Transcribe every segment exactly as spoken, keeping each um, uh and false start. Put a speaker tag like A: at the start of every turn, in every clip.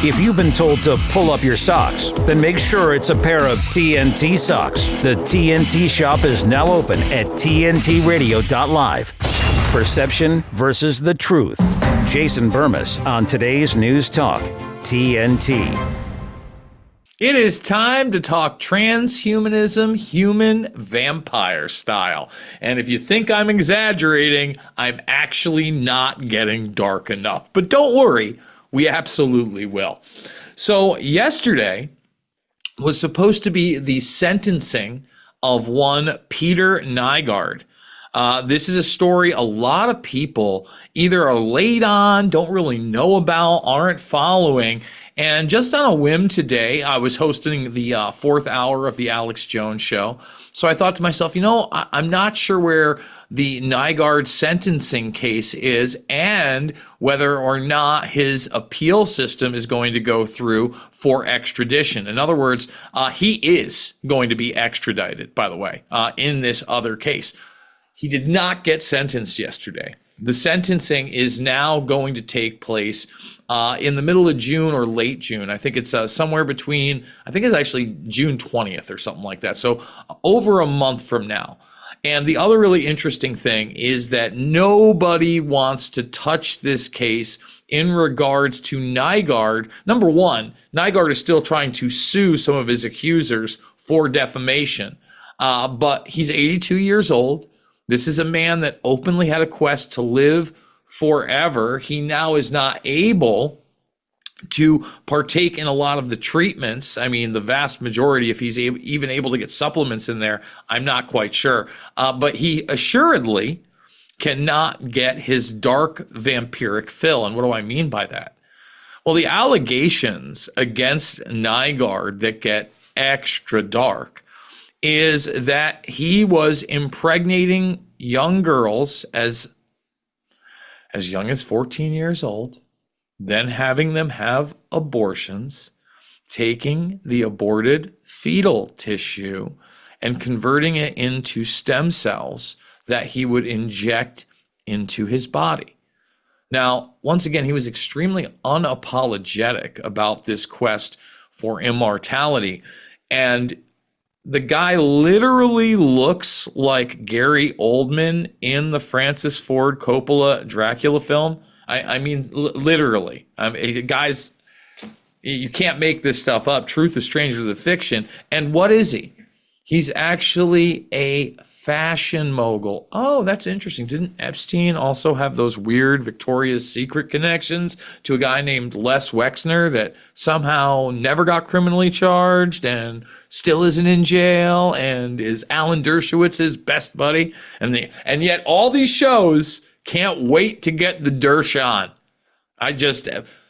A: If you've been told to pull up your socks, then make sure it's a pair of T N T socks. The T N T shop is now open at T N T radio dot live. Perception versus the truth. Jason Bermas on today's News Talk, T N T.
B: It is time to talk transhumanism, human vampire style. And if you think I'm exaggerating, I'm actually not getting dark enough. But don't worry, we absolutely will. So yesterday was supposed to be the sentencing of one Peter Nygard. Uh, this is a story a lot of people either are late on, don't really know about, aren't following. And just on a whim today, I was hosting the uh, fourth hour of the Alex Jones Show. So I thought to myself, you know, I- I'm not sure where the Nygard sentencing case is and whether or not his appeal system is going to go through for extradition. In other words, uh, he is going to be extradited, by the way, uh, in this other case. He did not get sentenced yesterday. The sentencing is now going to take place uh, in the middle of June or late June. I think it's uh, somewhere between, I think it's actually June twentieth or something like that. So over a month from now. And the other really interesting thing is that nobody wants to touch this case in regards to Nygard. Number one, Nygard is still trying to sue some of his accusers for defamation. Uh, but he's eighty-two years old. This is a man that openly had a quest to live forever. He now is not able to partake in a lot of the treatments. I mean, the vast majority, if he's able, even able to get supplements in there, I'm not quite sure. Uh, but he assuredly cannot get his dark vampiric fill. And what do I mean by that? Well, the allegations against Nygard that get extra dark is that he was impregnating young girls as, as young as fourteen years old, then having them have abortions, taking the aborted fetal tissue and converting it into stem cells that he would inject into his body. Now, once again, he was extremely unapologetic about this quest for immortality. And the guy literally looks like Gary Oldman in the Francis Ford Coppola Dracula film. I, I mean, l- literally. I mean, guys, you can't make this stuff up. Truth is stranger than fiction. And what is he? He's actually a fashion mogul. Oh, that's interesting. Didn't Epstein also have those weird Victoria's Secret connections to a guy named Les Wexner that somehow never got criminally charged and still isn't in jail and is Alan Dershowitz's best buddy? And the, and yet all these shows can't wait to get the Dersh on. I just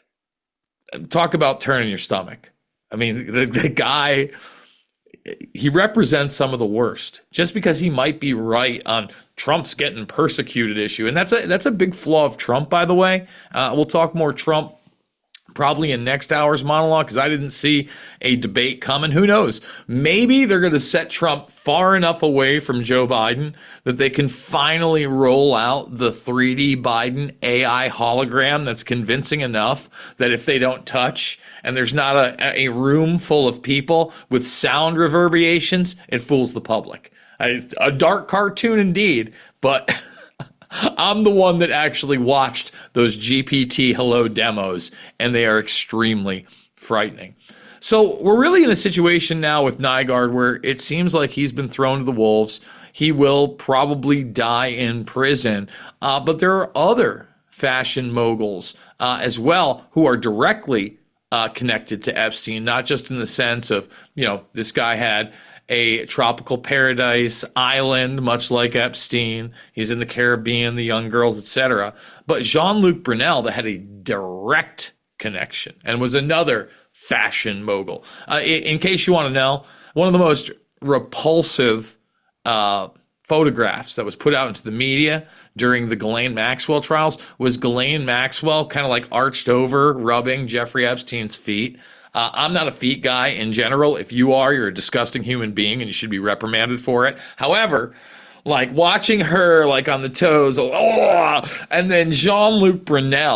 B: talk about turning your stomach. I mean, the, the guy, he represents some of the worst just because he might be right on Trump's getting persecuted issue. And that's a, that's a big flaw of Trump, by the way. Uh, we'll talk more Trump probably in next hour's monologue because I didn't see a debate coming. Who knows? Maybe they're going to set Trump far enough away from Joe Biden that they can finally roll out the three D Biden A I hologram that's convincing enough that if they don't touch and there's not a, a room full of people with sound reverberations, it fools the public. A dark cartoon indeed, but I'm the one that actually watched those G P T Hello demos, and they are extremely frightening. So we're really in a situation now with Nygard where it seems like he's been thrown to the wolves. He will probably die in prison, uh, but there are other fashion moguls uh, as well who are directly uh, connected to Epstein, not just in the sense of, you know, this guy had a tropical paradise island, much like Epstein. He's in the Caribbean, the young girls, et cetera. But Jean-Luc Brunel, that had a direct connection and was another fashion mogul. Uh, in, in case you want to know, one of the most repulsive uh, photographs that was put out into the media during the Ghislaine Maxwell trials was Ghislaine Maxwell kind of like arched over, rubbing Jeffrey Epstein's feet. Uh, I'm not a feet guy in general. If you are, you're a disgusting human being and you should be reprimanded for it. However, like watching her like on the toes, oh, and then Jean-Luc Brunel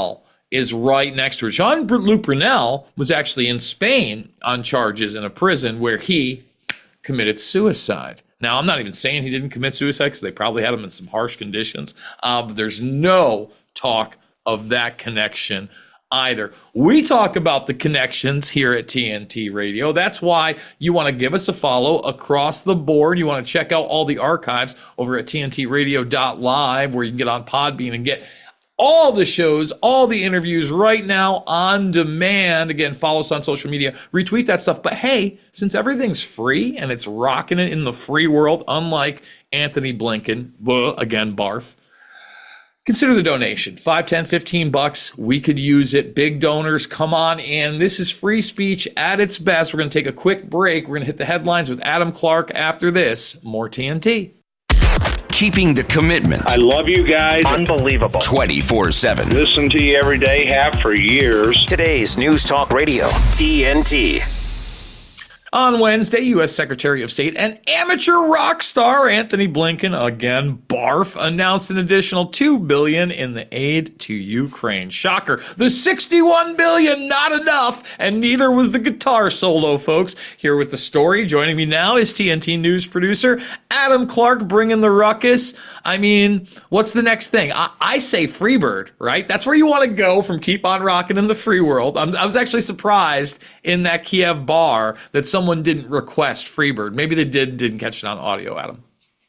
B: is right next to her. Jean-Luc Brunel was actually in Spain on charges in a prison where he committed suicide. Now, I'm not even saying he didn't commit suicide because they probably had him in some harsh conditions. Uh, but there's no talk of that connection either. We talk about the connections here at T N T Radio. That's why you want to give us a follow across the board. You want to check out all the archives over at T N T radio dot live, where you can get on Podbean and get all the shows, all the interviews right now on demand. Again, follow us on social media, retweet that stuff. But hey, since everything's free and it's rocking it in the free world, unlike Anthony Blinken, blah, again, barf, consider the donation. five, ten, fifteen bucks. We could use it. Big donors, come on in. This is free speech at its best. We're going to take a quick break. We're going to hit the headlines with Adam Clark after this. More T N T.
C: Keeping the commitment.
D: I love you guys.
E: Unbelievable.
C: twenty-four seven.
D: Listen to you every day, have for years.
A: Today's News Talk Radio, T N T.
B: On Wednesday, U S Secretary of State and amateur rock star Anthony Blinken, again, barf, announced an additional two billion dollars in the aid to Ukraine. Shocker. The sixty-one billion dollars, not enough, and neither was the guitar solo, folks. Here with the story, joining me now is T N T News producer Adam Clark, bringing the ruckus. I mean, what's the next thing? I, I say Freebird, right? That's where you want to go from Keep on Rockin' in the free world. I'm, I was actually surprised in that Kiev bar that someone didn't request Freebird. Maybe they did, didn't catch it on audio, Adam.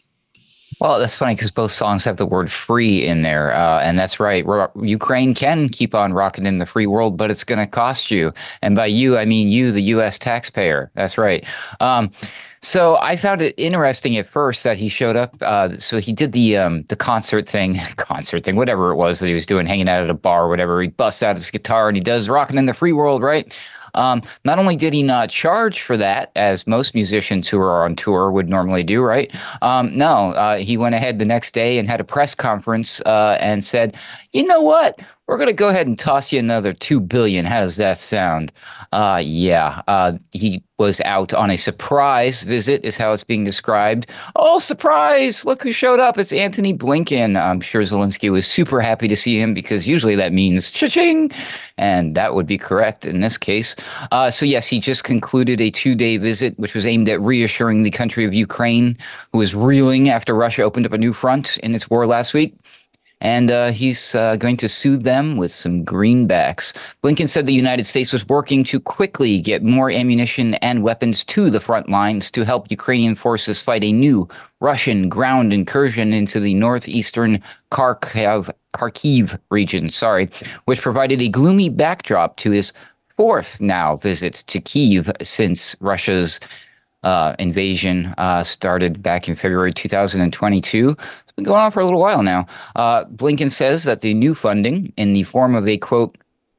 E: Well, that's funny because both songs have the word free in there. Uh, and that's right. Ukraine can keep on rocking in the free world, but it's going to cost you. And by you, I mean you, the U S taxpayer. That's right. Um, So I found it interesting at first that he showed up. Uh, so he did the um, the concert thing, concert thing, whatever it was that he was doing, hanging out at a bar or whatever. He busts out his guitar and he does Rockin' in the Free World, right? Um, not only did he not charge for that, as most musicians who are on tour would normally do, right? Um, no, uh, he went ahead the next day and had a press conference uh, and said, you know what? We're going to go ahead and toss you another two billion dollars. How does that sound? Uh, yeah, uh, he was out on a surprise visit is how it's being described. Oh, surprise! Look who showed up. It's Anthony Blinken. I'm sure Zelensky was super happy to see him because usually that means cha-ching, and that would be correct in this case. Uh, so yes, he just concluded a two-day visit, which was aimed at reassuring the country of Ukraine, who was reeling after Russia opened up a new front in its war last week. And uh, he's uh, going to soothe them with some greenbacks. Blinken said the United States was working to quickly get more ammunition and weapons to the front lines to help Ukrainian forces fight a new Russian ground incursion into the northeastern Kharkiv, Kharkiv region, sorry, which provided a gloomy backdrop to his fourth now visits to Kyiv since Russia's uh, invasion uh, started back in February two thousand twenty-two. Going on for a little while now. Uh, Blinken says that the new funding in the form of a, quote,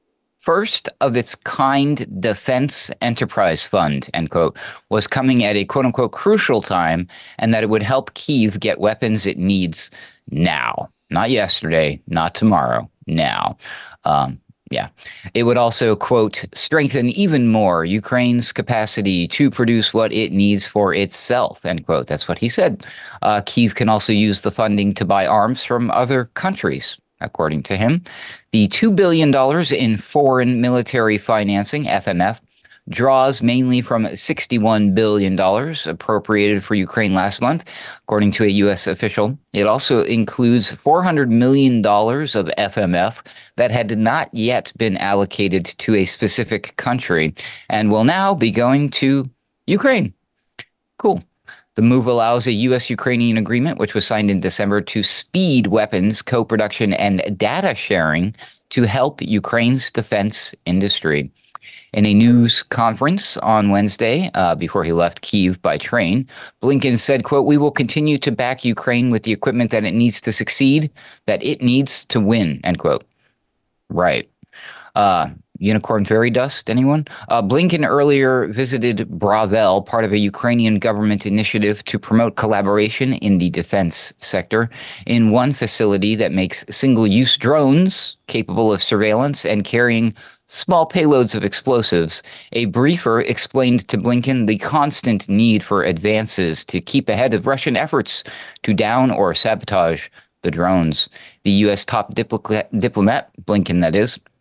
E: first of its kind defense enterprise fund, end quote, was coming at a, quote unquote, crucial time, and that it would help Kyiv get weapons it needs now. Not yesterday, not tomorrow, now. Um, Yeah. It would also, quote, strengthen even more Ukraine's capacity to produce what it needs for itself, end quote. That's what he said. Uh, Kyiv can also use the funding to buy arms from other countries, according to him. The two billion dollars in foreign military financing, F M F, draws mainly from sixty-one billion dollars appropriated for Ukraine last month, according to a U S official. It also includes four hundred million dollars of F M F that had not yet been allocated to a specific country and will now be going to Ukraine. Cool. The move allows a U S Ukrainian agreement, which was signed in December, to speed weapons co-production and data sharing to help Ukraine's defense industry. In a news conference on Wednesday, uh, before he left Kyiv by train, Blinken said, quote, we will continue to back Ukraine with the equipment that it needs to succeed, that it needs to win, end quote. Right. Uh, Unicorn fairy dust, anyone? Uh, Blinken earlier visited Bravel, part of a Ukrainian government initiative to promote collaboration in the defense sector, in one facility that makes single-use drones capable of surveillance and carrying small payloads of explosives. A briefer explained to Blinken the constant need for advances to keep ahead of Russian efforts to down or sabotage the drones. The U S top dipl- diplomat, Blinken that is,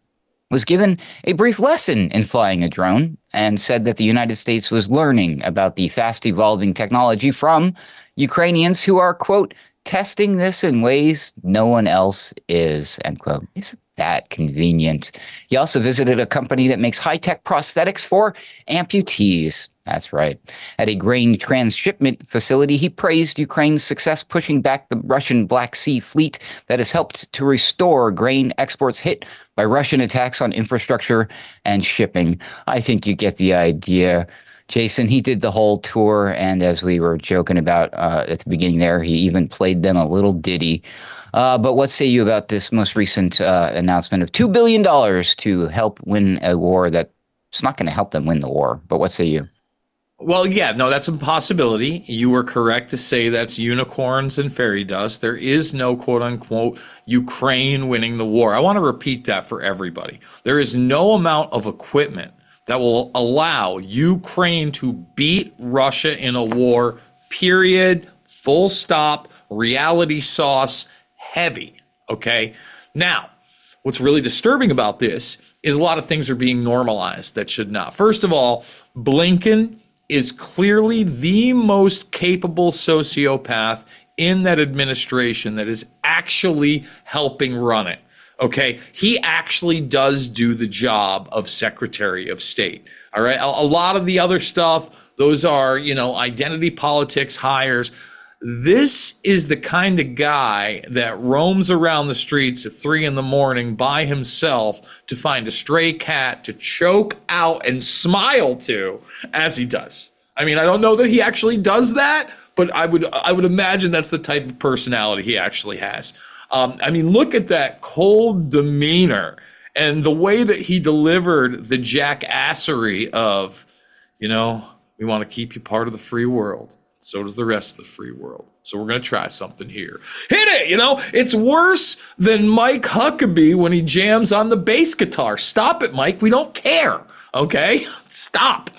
E: was given a brief lesson in flying a drone and said that the United States was learning about the fast evolving technology from Ukrainians who are, quote, testing this in ways no one else is, end quote. Isn't that convenient? He also visited a company that makes high-tech prosthetics for amputees. That's right. At a grain transshipment facility, he praised Ukraine's success pushing back the Russian Black Sea fleet that has helped to restore grain exports hit by Russian attacks on infrastructure and shipping. I think you get the idea. Jason, he did the whole tour, and as we were joking about uh, at the beginning there, he even played them a little ditty. Uh, but what say you about this most recent uh, announcement of two billion dollars to help win a war that's not going to help them win the war? But what say you?
B: Well, yeah, no, that's a possibility. You were correct to say that's unicorns and fairy dust. There is no quote unquote Ukraine winning the war. I want to repeat that for everybody. There is no amount of equipment that will allow Ukraine to beat Russia in a war, period, full stop, reality sauce, heavy, okay? Now, what's really disturbing about this is a lot of things are being normalized that should not. First of all, Blinken is clearly the most capable sociopath in that administration that is actually helping run it. Okay, he actually does do the job of Secretary of State. All right, a, a lot of the other stuff, those are, you know, identity politics hires. This is the kind of guy that roams around the streets at three in the morning by himself to find a stray cat to choke out and smile to as he does. I mean, I don't know that he actually does that, but I would I would imagine that's the type of personality he actually has. Um, I mean, look at that cold demeanor and the way that he delivered the jackassery of, you know, we want to keep you part of the free world. So does the rest of the free world. So we're going to try something here. Hit it, you know. It's worse than Mike Huckabee when he jams on the bass guitar. Stop it, Mike. We don't care. Okay? Stop.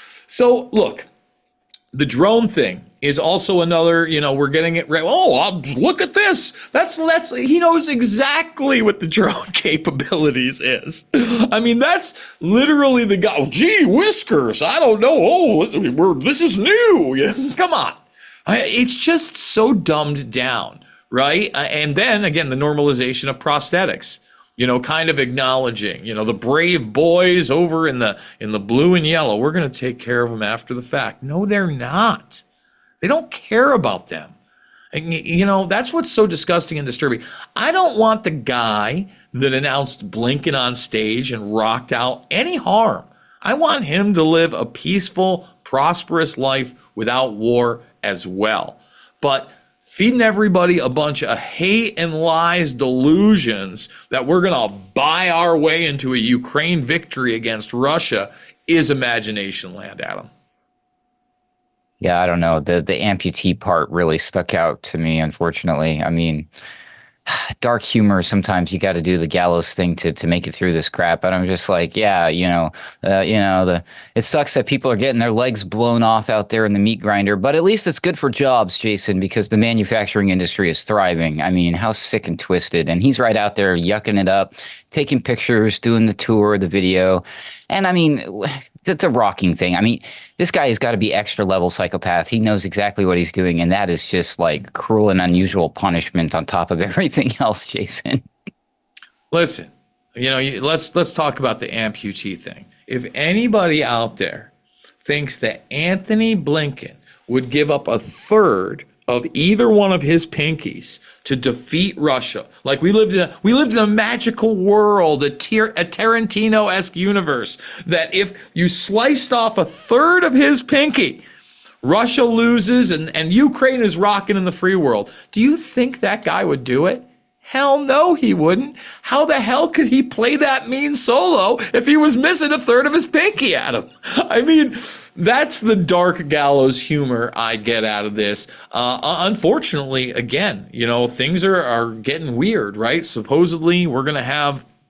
B: So, look, the drone thing is also another, you know, we're getting it right. Oh, I'll, look at this. That's, that's, he knows exactly what the drone capabilities is. I mean, that's literally the guy. Oh, gee, whiskers. I don't know. Oh, we're, this is new. Come on. It's just so dumbed down, right? And then again, the normalization of prosthetics, you know, kind of acknowledging, you know, the brave boys over in the, in the blue and yellow, we're going to take care of them after the fact. No, they're not. They don't care about them. And, you know, that's what's so disgusting and disturbing. I don't want the guy that announced Blinken on stage and rocked out any harm. I want him to live a peaceful, prosperous life without war as well. But feeding everybody a bunch of hate and lies delusions that we're going to buy our way into a Ukraine victory against Russia is imagination land, Adam.
E: Yeah, I don't know. The the amputee part really stuck out to me, unfortunately. I mean, dark humor, sometimes you got to do the gallows thing to to make it through this crap. But I'm just like, yeah, you know, uh, you know, the it sucks that people are getting their legs blown off out there in the meat grinder. But at least it's good for jobs, Jason, because the manufacturing industry is thriving. I mean, how sick and twisted. And he's right out there yucking it up, taking pictures, doing the tour, the video. And I mean, it's a rocking thing. I mean, this guy has got to be extra level psychopath. He knows exactly what he's doing. And that is just like cruel and unusual punishment on top of everything else, Jason.
B: Listen, you know, let's let's talk about the amputee thing. If anybody out there thinks that Anthony Blinken would give up a third of either one of his pinkies to defeat Russia, like we lived in a, we lived in a magical world, a, tier, a Tarantino-esque universe, that if you sliced off a third of his pinky, Russia loses and, and Ukraine is rocking in the free world. Do you think that guy would do it? Hell no, he wouldn't. How the hell could he play that mean solo if he was missing a third of his pinky at him? I mean, that's the dark gallows humor I get out of this. Uh, unfortunately, again, you know, things are, are getting weird, right? Supposedly, we're going to have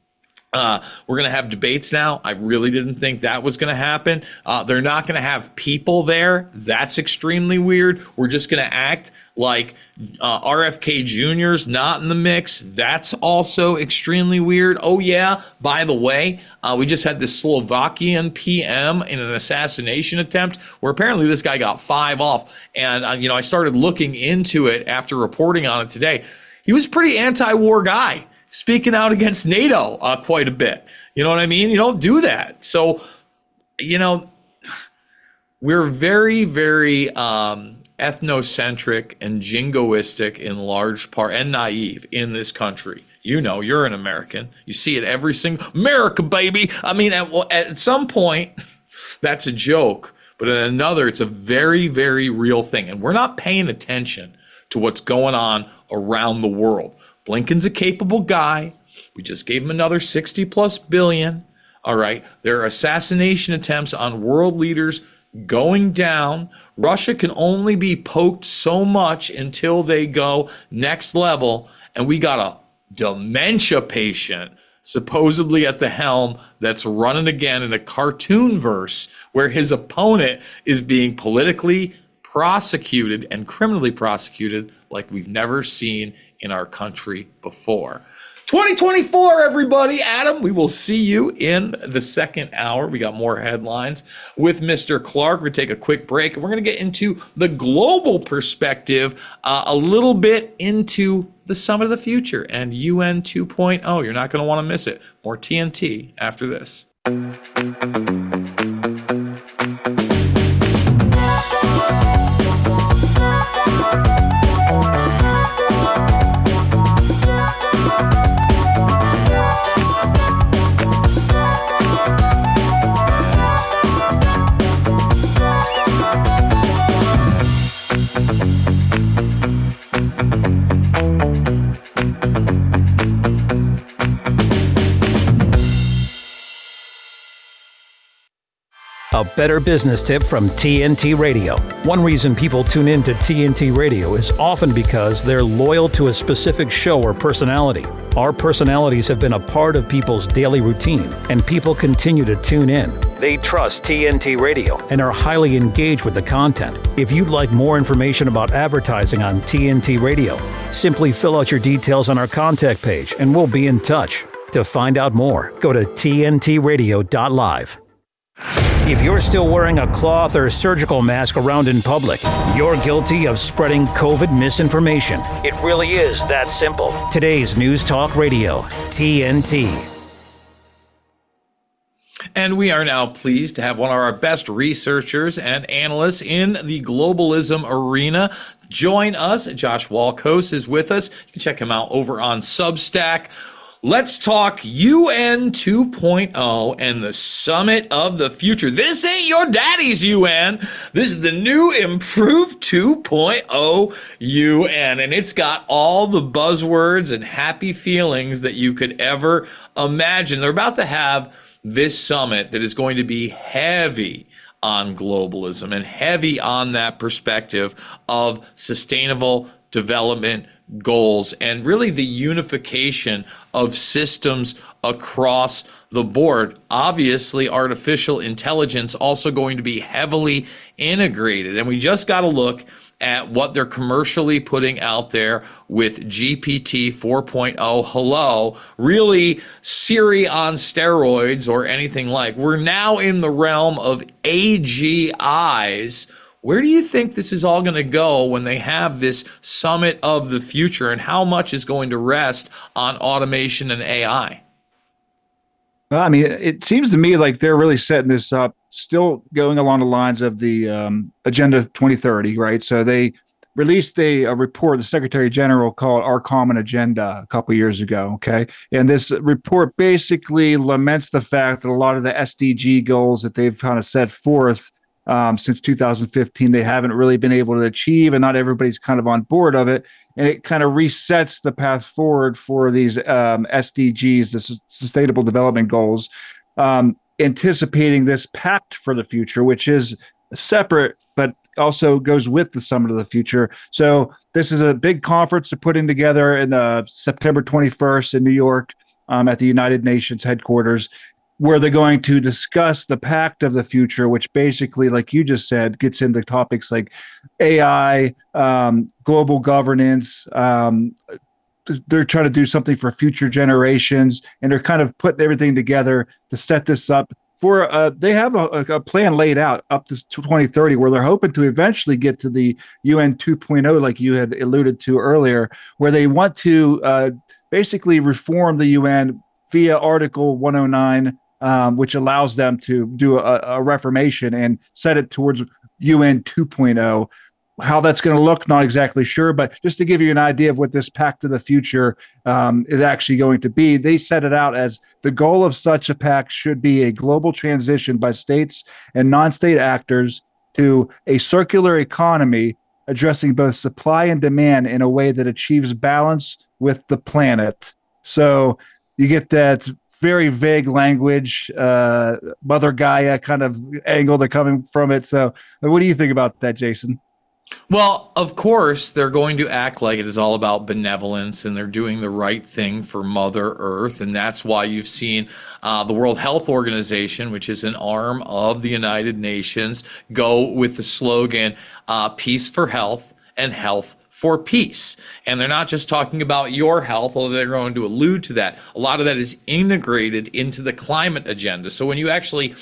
B: Uh, we're going to have debates now. I really didn't think that was going to happen. Uh, they're not going to have people there. That's extremely weird. We're just going to act like uh, R F K Junior's not in the mix. That's also extremely weird. Oh, yeah, by the way, uh, we just had this Slovakian P M in an assassination attempt where apparently this guy got five off. And, uh, you know, I started looking into it after reporting on it today. He was a pretty anti-war guy, speaking out against NATO uh, quite a bit. You know what I mean? You don't do that. So, you know, we're very, very um, ethnocentric and jingoistic in large part, and naive in this country. You know, you're an American. You see it every single, America, baby. I mean, at, at some point, that's a joke. But in another, it's a very, very real thing. And we're not paying attention to what's going on around the world. Blinken's a capable guy. We just gave him another sixty plus billion. All right. There are assassination attempts on world leaders going down. Russia can only be poked so much until they go next level. And we got a dementia patient supposedly at the helm that's running again in a cartoon verse where his opponent is being politically prosecuted and criminally prosecuted like we've never seen in our country before. twenty twenty-four, everybody. Adam, we will see you in the second hour. We got more headlines with Mister Clark. We're going to take a quick break, and we're going to get into the global perspective, uh, a little bit into the Summit of the Future and U N two point oh. You're not going to want to miss it. More T N T after this.
A: A better business tip from T N T Radio. One reason people tune in to T N T Radio is often because they're loyal to a specific show or personality. Our personalities have been a part of people's daily routine, and people continue to tune in. They trust T N T Radio and are highly engaged with the content. If you'd like more information about advertising on T N T Radio, simply fill out your details on our contact page and we'll be in touch. To find out more, go to T N T radio dot live. If you're still wearing a cloth or surgical mask around in public, you're guilty of spreading COVID misinformation. It really is that simple. Today's News Talk Radio, T N T.
B: And we are now pleased to have one of our best researchers and analysts in the globalism arena join us. Josh Walkos is with us. You can check him out over on Substack. Let's talk U N two point oh and the Summit of the Future. This ain't your daddy's U N. This is the new improved two point oh U N. And it's got all the buzzwords and happy feelings that you could ever imagine. They're about to have this summit that is going to be heavy on globalism and heavy on that perspective of sustainable development goals and really the unification of systems across the board. Obviously, artificial intelligence also going to be heavily integrated. And we just got to look at what they're commercially putting out there with G P T four point oh. Hello, really Siri on steroids or anything like. We're now in the realm of A G Is. Where do you think this is all going to go when they have this Summit of the Future, and how much is going to rest on automation and A I?
F: Well, I mean, it seems to me like they're really setting this up, still going along the lines of the um, Agenda twenty thirty, right? So they released a, a report, the Secretary General called Our Common Agenda a couple years ago, okay? And this report basically laments the fact that a lot of the S D G goals that they've kind of set forth Um, since two thousand fifteen, they haven't really been able to achieve, and not everybody's kind of on board of it. And it kind of resets the path forward for these um, S D Gs, the Sustainable Development Goals, um, anticipating this pact for the future, which is separate, but also goes with the Summit of the Future. So this is a big conference they're putting together in uh, September twenty-first in New York. um, at the United Nations headquarters, where they're going to discuss the Pact of the Future, which basically, like you just said, gets into topics like A I, um, global governance. Um, they're trying to do something for future generations, and they're kind of putting everything together to set this up for, uh, they have a, a plan laid out up to twenty thirty where they're hoping to eventually get to the U N two point oh, like you had alluded to earlier, where they want to uh, basically reform the U N via Article one oh nine, um, which allows them to do a, a reformation and set it towards U N two point oh. How that's going to look, not exactly sure, but just to give you an idea of what this Pact of the Future um, is actually going to be, they set it out as the goal of such a pact should be a global transition by states and non-state actors to a circular economy addressing both supply and demand in a way that achieves balance with the planet. So you get that very vague language, uh, Mother Gaia kind of angle they're coming from it. So what do you think about that, Jason?
B: Well, of course, they're going to act like it is all about benevolence and they're doing the right thing for Mother Earth. And that's why you've seen uh, the World Health Organization, which is an arm of the United Nations, go with the slogan, uh, peace for health and health for peace. And they're not just talking about your health, although they're going to allude to that. A lot of that is integrated into the climate agenda. So when you actually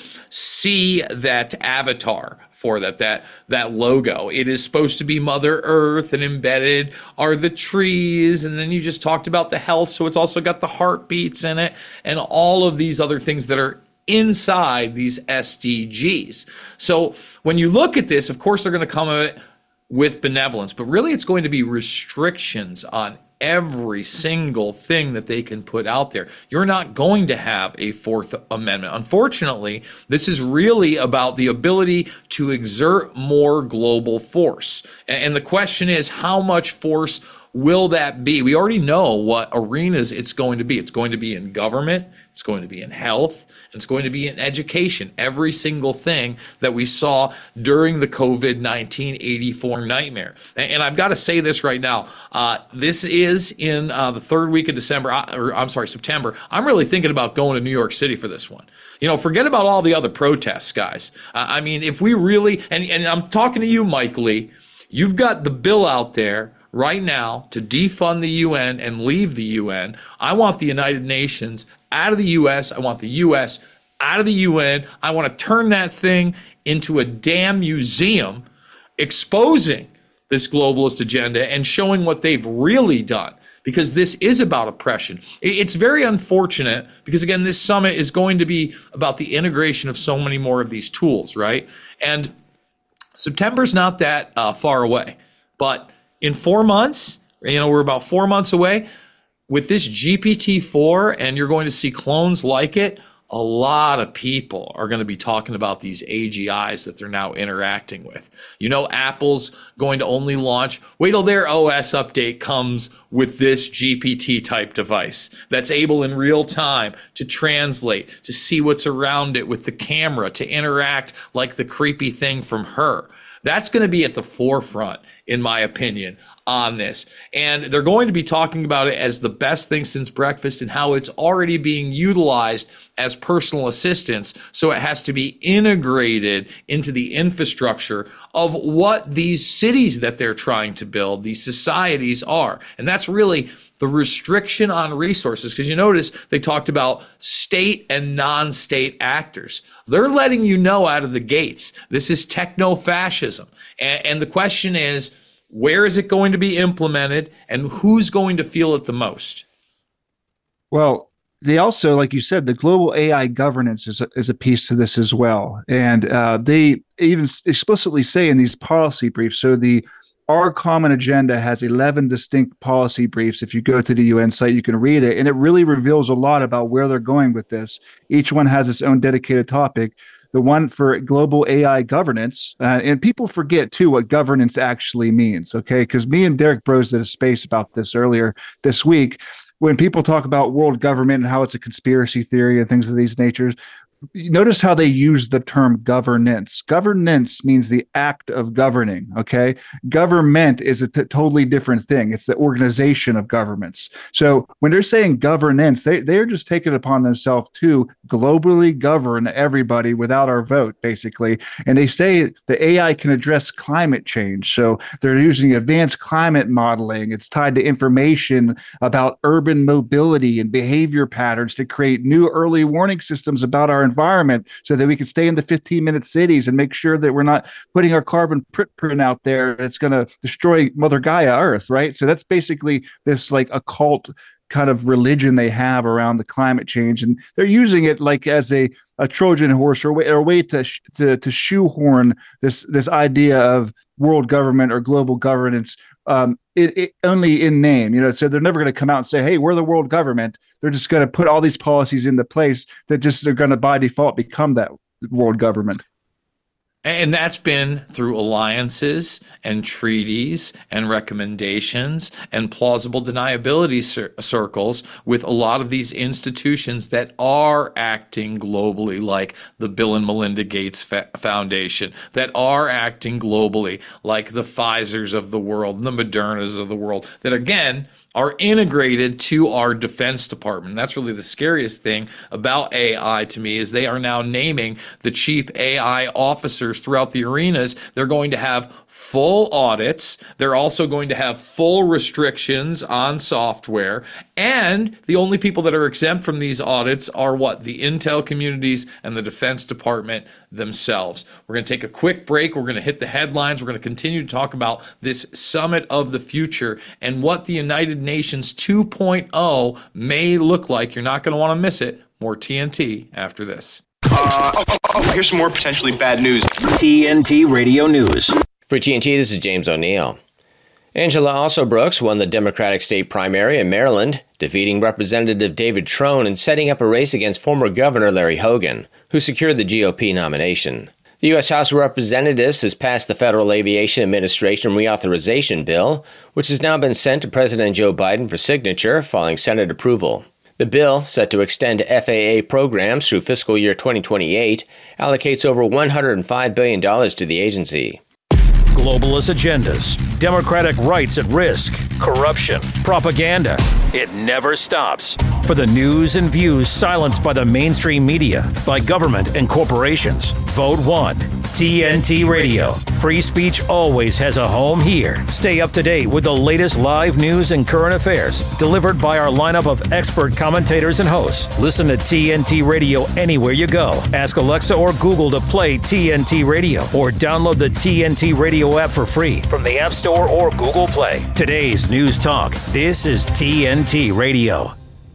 B: see that avatar for that, that, that logo, it is supposed to be Mother Earth, and embedded are the trees. And then you just talked about the health. So it's also got the heartbeats in it and all of these other things that are inside these S D Gs. So when you look at this, of course, they're going to come at it with benevolence, but really it's going to be restrictions on every single thing that they can put out there. You're not going to have a Fourth Amendment. Unfortunately, this is really about the ability to exert more global force. And the question is, how much force will that be? We already know what arenas it's going to be. It's going to be in government, it's going to be in health, and it's going to be in education. Every single thing that we saw during the COVID nineteen eighty-four nightmare. And I've got to say this right now. Uh, this is in uh, the third week of December, or I'm sorry, September. I'm really thinking about going to New York City for this one. You know, forget about all the other protests, guys. Uh, I mean, if we really, and, and I'm talking to you, Mike Lee, you've got the bill out there right now to defund the U N and leave the U N. I want the United Nations out of the U S. I want the U S out of the U N. I want to turn that thing into a damn museum, exposing this globalist agenda and showing what they've really done. Because this is about oppression. It's very unfortunate because, again, this summit is going to be about the integration of so many more of these tools, right? And September's not that uh, far away, but in four months, you know, we're about four months away with this G P T four, and you're going to see clones like it. A lot of people are going to be talking about these A G Is that they're now interacting with. You know, Apple's going to only launch, wait till their O S update comes with this G P T type device that's able in real time to translate, to see what's around it with the camera, to interact like the creepy thing from Her. That's going to be at the forefront, in my opinion, on this. And they're going to be talking about it as the best thing since breakfast and how it's already being utilized as personal assistance. So it has to be integrated into the infrastructure of what these cities that they're trying to build, these societies are. And that's really the restriction on resources, because you notice they talked about state and non-state actors. They're letting you know out of the gates, this is techno-fascism. And, and the question is, where is it going to be implemented and who's going to feel it the most?
F: Well, they also, like you said, the global A I governance is a, is a piece to this as well. And uh, they even explicitly say in these policy briefs, so the Our Common Agenda has eleven distinct policy briefs. If you go to the U N site, you can read it, and it really reveals a lot about where they're going with this. Each one has its own dedicated topic. The one for global A I governance, uh, and people forget, too, what governance actually means, okay? Because me and Derek Bros did a space about this earlier this week. When people talk about world government and how it's a conspiracy theory and things of these natures, notice how they use the term governance. Governance means the act of governing. Okay. Government is a t- totally different thing. It's the organization of governments. So when they're saying governance, they, they're just taking it upon themselves to globally govern everybody without our vote, basically. And they say the A I can address climate change. So they're using advanced climate modeling. It's tied to information about urban mobility and behavior patterns to create new early warning systems about our environment so that we can stay in the fifteen minute cities and make sure that we're not putting our carbon footprint out there that's going to destroy Mother Gaia Earth, right? So that's basically this like occult kind of religion they have around the climate change, and they're using it like as a, a Trojan horse or a way, or a way to, to to shoehorn this this idea of world government or global governance um, it, it only in name, you know. So they're never going to come out and say, "Hey, we're the world government." They're just going to put all these policies into place that just are going to by default become that world government.
B: And that's been through alliances and treaties and recommendations and plausible deniability cir- circles with a lot of these institutions that are acting globally, like the Bill and Melinda Gates Fa- Foundation, that are acting globally, like the Pfizers of the world and the Modernas of the world, that again are integrated to our Defense Department. That's really the scariest thing about A I to me, is they are now naming the chief A I officers throughout the arenas. They're going to have full audits. They're also going to have full restrictions on software. And the only people that are exempt from these audits are what? The intel communities and the Defense Department themselves. We're going to take a quick break. We're going to hit the headlines. We're going to continue to talk about this Summit of the Future and what the United Nations two point oh may look like. You're not going to want to miss it. More T N T after this.
G: Uh, oh, oh, oh, here's some more potentially bad news.
A: T N T Radio News.
H: For T N T, this is James O'Neill. Angela Also Brooks won the Democratic state primary in Maryland, defeating Representative David Trone and setting up a race against former Governor Larry Hogan, who secured the G O P nomination. The U S House of Representatives has passed the Federal Aviation Administration Reauthorization Bill, which has now been sent to President Joe Biden for signature following Senate approval. The bill, set to extend F A A programs through fiscal year twenty twenty-eight, allocates over one hundred five billion dollars to the agency.
A: Globalist agendas, democratic rights at risk, corruption, propaganda. It never stops. For the news and views silenced by the mainstream media, by government and corporations, vote one. T N T Radio. Free speech always has a home here. Stay up to date with the latest live news and current affairs, delivered by our lineup of expert commentators and hosts. Listen to T N T Radio anywhere you go. Ask Alexa or Google to play T N T Radio, or download the T N T Radio app for free from the App Store or Google Play. Today's News Talk. This is T N T Radio.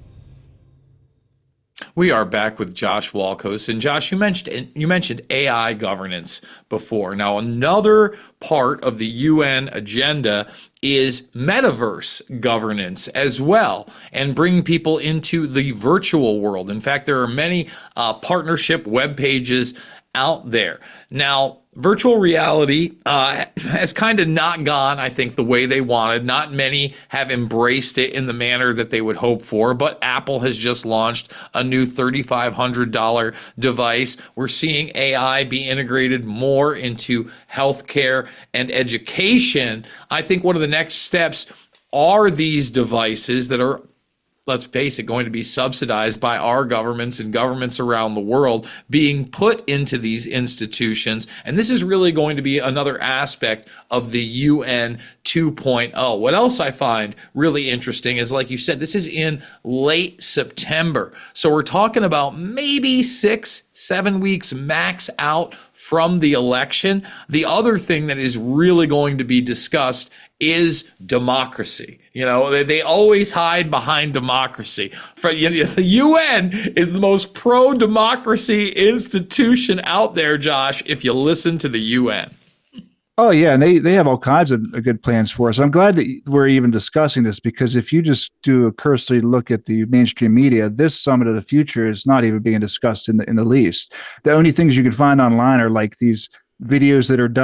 B: We are back with Josh Walkos. And Josh, you mentioned you mentioned A I governance before. Now, another part of the U N agenda is metaverse governance as well, and bring people into the virtual world. In fact, there are many uh, partnership web pages out there. Now, virtual reality uh, has kind of not gone, I think, the way they wanted. Not many have embraced it in the manner that they would hope for, but Apple has just launched a new three thousand five hundred dollars device. We're seeing A I be integrated more into healthcare and education. I think one of the next steps are these devices that are, let's face it, going to be subsidized by our governments and governments around the world, being put into these institutions. And this is really going to be another aspect of the U N two point oh. What else I find really interesting is, like you said, this is in late September. So we're talking about maybe six, seven weeks max out from the election. The other thing that is really going to be discussed is democracy. You know, they, they always hide behind democracy. For, you know, the U N is the most pro-democracy institution out there, Josh, if you listen to the U N.
F: Oh, yeah, and they, they have all kinds of good plans for us. I'm glad that we're even discussing this, because if you just do a cursory look at the mainstream media, this Summit of the Future is not even being discussed in the in the least. The only things you can find online are like these videos that are done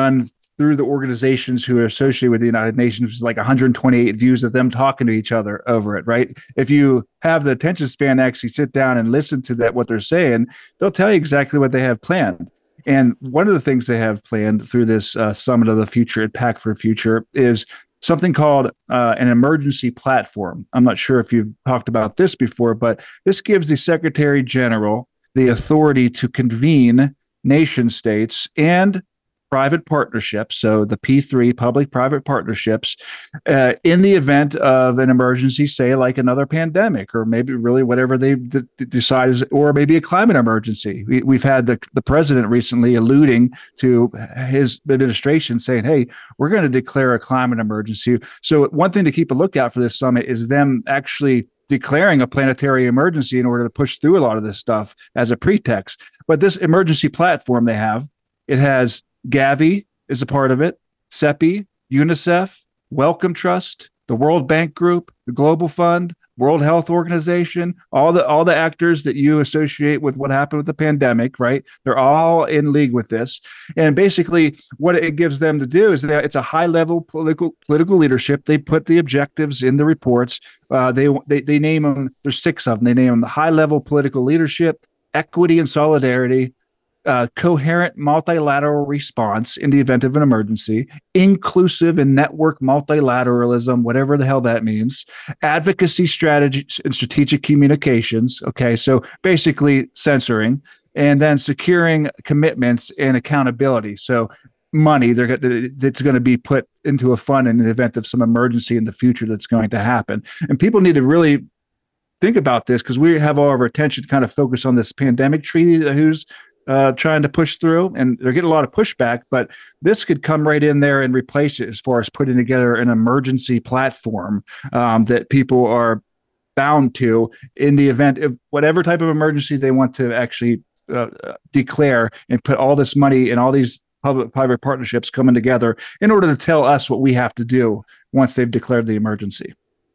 F: through the organizations who are associated with the United Nations, which is like one hundred twenty-eight views of them talking to each other over it, right? If you have the attention span to actually sit down and listen to that, what they're saying, they'll tell you exactly what they have planned. And one of the things they have planned through this uh, Summit of the Future at Pact for Future is something called uh, an emergency platform. I'm not sure if you've talked about this before, but this gives the Secretary General the authority to convene nation states and private partnerships, so the P three, public-private partnerships, uh, in the event of an emergency, say like another pandemic, or maybe really whatever they d- decide is, or maybe a climate emergency. We, we've had the, the president recently alluding to his administration saying, hey, we're going to declare a climate emergency. So one thing to keep a lookout for this summit is them actually declaring a planetary emergency in order to push through a lot of this stuff as a pretext. But this emergency platform they have, it has Gavi is a part of it, CEPI, UNICEF, Wellcome Trust, the World Bank Group, the Global Fund, World Health Organization, all the all the actors that you associate with what happened with the pandemic, right? They're all in league with this. And basically what it gives them to do is that it's a high-level political political leadership. They put the objectives in the reports. Uh, they, they they name them, there's six of them. They name them the high-level political leadership, equity and solidarity, Uh, coherent multilateral response in the event of an emergency, inclusive and network multilateralism, whatever the hell that means, advocacy strategy and strategic communications. Okay, so basically censoring, and then securing commitments and accountability. So money they're that's going to be put into a fund in the event of some emergency in the future that's going to happen. And people need to really think about this, because we have all of our attention kind of focused on this pandemic treaty that who's Uh, trying to push through, and they're getting a lot of pushback, but this could come right in there and replace it as far as putting together an emergency platform um, that people are bound to in the event of whatever type of emergency they want to actually uh, declare, and put all this money and all these public-private partnerships coming together in order to tell us what we have to do once they've declared the emergency.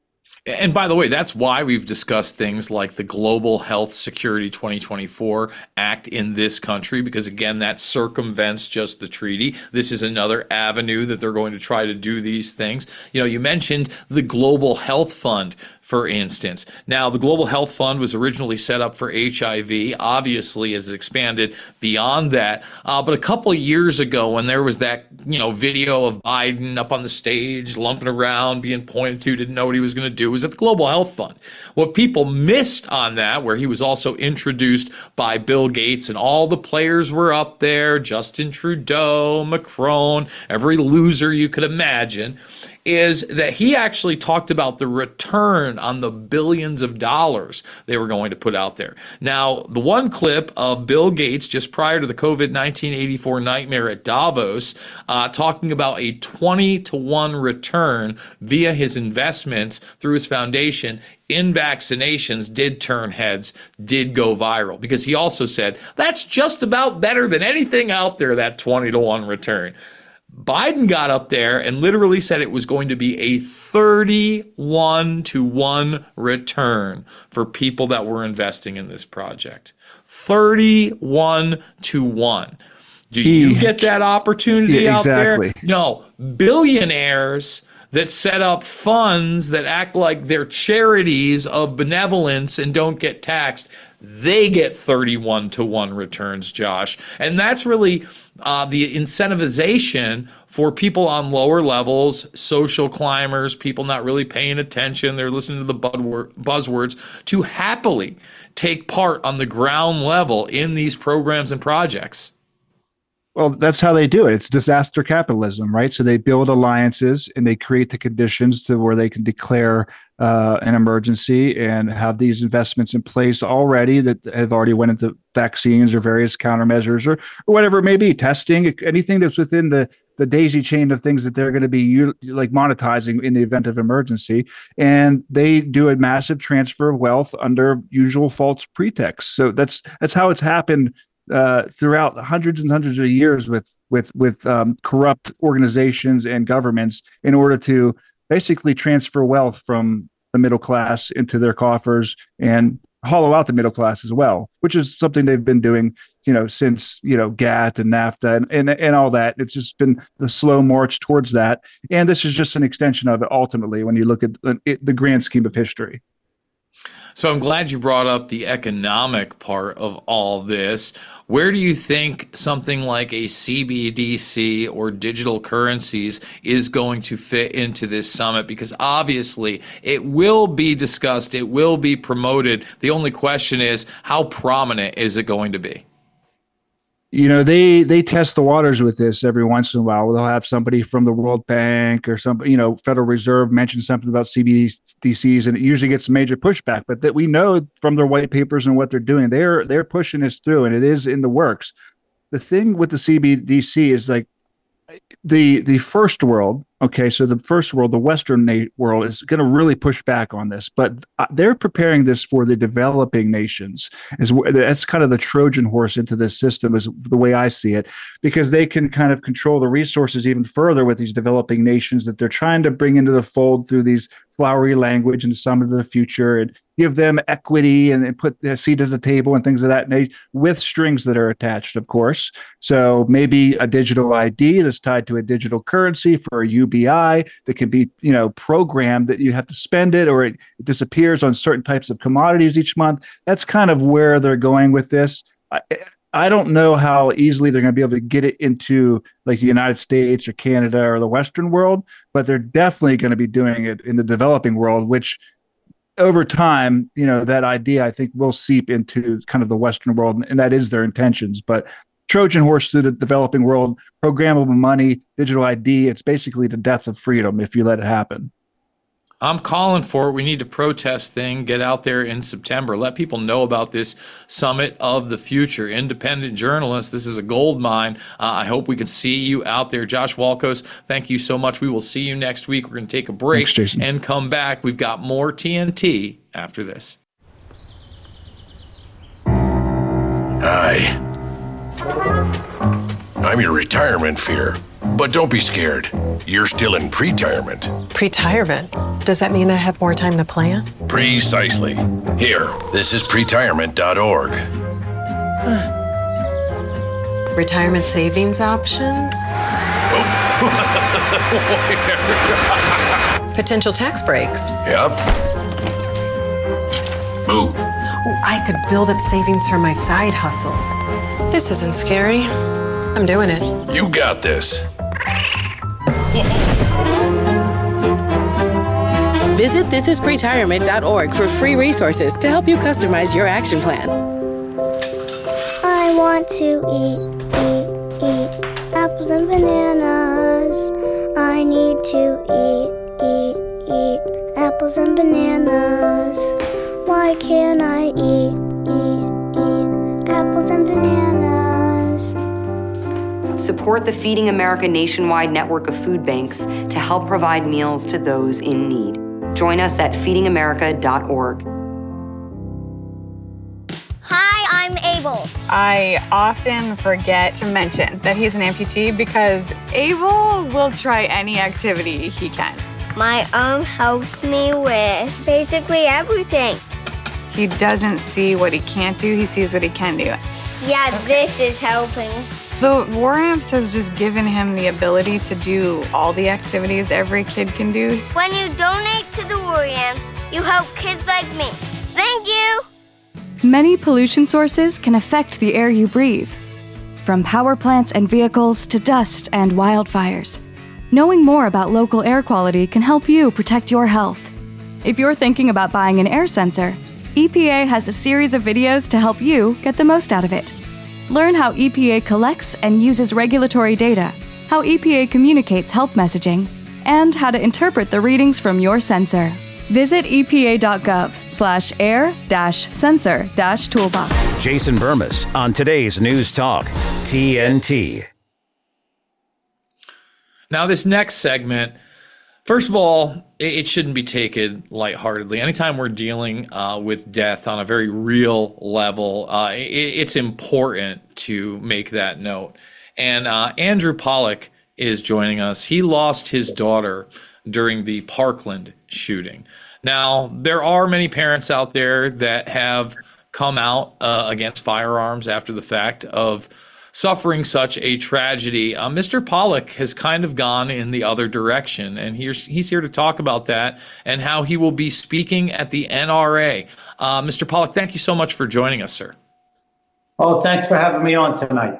B: And by the way, that's why we've discussed things like the Global Health Security twenty twenty-four Act in this country, because again, that circumvents just the treaty. This is another avenue that they're going to try to do these things. You know, you mentioned the Global Health Fund, for instance. Now, the Global Health Fund was originally set up for H I V, obviously has expanded beyond that. Uh, but a couple of years ago, when there was that, you know, video of Biden up on the stage, lumping around, being pointed to, didn't know what he was going to do, was at the Global Health Fund. What people missed on that, where he was also introduced by Bill Gates, and all the players were up there, Justin Trudeau, Macron, every loser you could imagine, is that he actually talked about the return on the billions of dollars they were going to put out there. Now, the one clip of Bill Gates just prior to the COVID nineteen eighty-four nightmare at Davos, uh, talking about a twenty to one return via his investments through his foundation in vaccinations, did turn heads, did go viral, because he also said that's just about better than anything out there, that twenty to one return. Biden got up there and literally said it was going to be a thirty-one to one return for people that were investing in this project. thirty-one to one. Do you get that opportunity
F: yeah,
B: out
F: exactly.
B: there? No. Billionaires that set up funds that act like they're charities of benevolence and don't get taxed, they get thirty-one to one returns, Josh. And that's really uh, the incentivization for people on lower levels, social climbers, people not really paying attention, they're listening to the buzzwords, to happily take part on the ground level in these programs and projects.
F: Well, that's how they do it. It's disaster capitalism, right? So they build alliances and they create the conditions to where they can declare uh, an emergency and have these investments in place already that have already went into vaccines or various countermeasures or, or whatever it may be, testing, anything that's within the, the daisy chain of things that they're going to be like monetizing in the event of emergency. And they do a massive transfer of wealth under usual false pretexts. So that's that's how it's happened Uh, throughout hundreds and hundreds of years with with with um, corrupt organizations and governments in order to basically transfer wealth from the middle class into their coffers and hollow out the middle class as well, which is something they've been doing, you know, since, you know, GATT and NAFTA and, and, and all that. It's just been the slow march towards that. And this is just an extension of it ultimately when you look at the, the grand scheme of history.
B: So I'm glad you brought up the economic part of all this. Where do you think something like a C B D C or digital currencies is going to fit into this summit? Because obviously it will be discussed, it will be promoted. The only question is, how prominent is it going to be?
F: You know, they they test the waters with this every once in a while. They'll have somebody from the World Bank or some, you know, Federal Reserve mention something about C B D Cs, and it usually gets major pushback. But that we know from their white papers and what they're doing, they're they're pushing this through, and it is in the works. The thing with the C B D C is like the the first world. Okay, so the first world, the Western na- world, is going to really push back on this, but they're preparing this for the developing nations. Is that's kind of the Trojan horse into this system, is the way I see it, because they can kind of control the resources even further with these developing nations that they're trying to bring into the fold through these flowery language and some of the future, and give them equity and, and put the seat at the table and things of that nature, with strings that are attached, of course. So maybe a digital I D that's tied to a digital currency for a U B I that can be, you know, programmed that you have to spend it, or it, it disappears on certain types of commodities each month. That's kind of where they're going with this. I, I don't know how easily they're going to be able to get it into like the United States or Canada or the Western world, but they're definitely going to be doing it in the developing world, which over time, you know, that idea I think will seep into kind of the Western world, and that is their intentions. But Trojan horse through the developing world, programmable money, digital I D, it's basically the death of freedom if you let it happen.
B: I'm calling for it. We need to protest thing, get out there in September. Let people know about this Summit of the Future. Independent journalists, this is a gold mine. Uh, I hope we can see you out there. Josh Walkos, thank you so much. We will see you next week. We're going to take a break.
F: Thanks, Jason.
B: And come back. We've got more T N T after this.
I: Hi. I'm your retirement fear, but don't be scared. You're still in pre-retirement.
J: Pre-retirement? Does that mean I have more time to plan?
I: Precisely. Here, this is pre retirement dot org.
J: Huh. Retirement savings options? Potential tax breaks?
I: Yep. Boo.
J: Oh, I could build up savings for my side hustle. This isn't scary. I'm doing it.
I: You got this.
K: Visit this is pre retirement dot org for free resources to help you customize your action plan.
L: I want to eat, eat, eat apples and bananas. I need to eat, eat, eat apples and bananas. Why can't I eat, eat, eat apples and bananas?
M: Support the Feeding America nationwide network of food banks to help provide meals to those in need. Join us at feeding america dot org.
L: Hi, I'm Abel.
N: I often forget to mention that he's an amputee because Abel will try any activity he can.
L: My arm helps me with basically everything.
N: He doesn't see what he can't do, he sees what he can do.
L: Yeah, okay. This is helping.
N: The War Amps has just given him the ability to do all the activities every kid can do.
L: When you donate to the War Amps, you help kids like me. Thank you!
O: Many pollution sources can affect the air you breathe, from power plants and vehicles to dust and wildfires. Knowing more about local air quality can help you protect your health. If you're thinking about buying an air sensor, E P A has a series of videos to help you get the most out of it. Learn how E P A collects and uses regulatory data, how E P A communicates health messaging, and how to interpret the readings from your sensor. Visit E P A dot gov slash air dash sensor dash toolbox.
A: Jason Bermas on today's News Talk, T N T.
B: Now, this next segment, first of all, it shouldn't be taken lightheartedly. Anytime we're dealing uh, with death on a very real level, uh, it, it's important to make that note. And uh, Andrew Pollack is joining us. He lost his daughter during the Parkland shooting. Now, there are many parents out there that have come out uh, against firearms after the fact of suffering such a tragedy. Uh, Mister Pollack has kind of gone in the other direction, and he's, he's here to talk about that and how he will be speaking at the N R A. Uh, Mister Pollack, thank you so much for joining us, sir.
P: Oh, thanks for having me on tonight.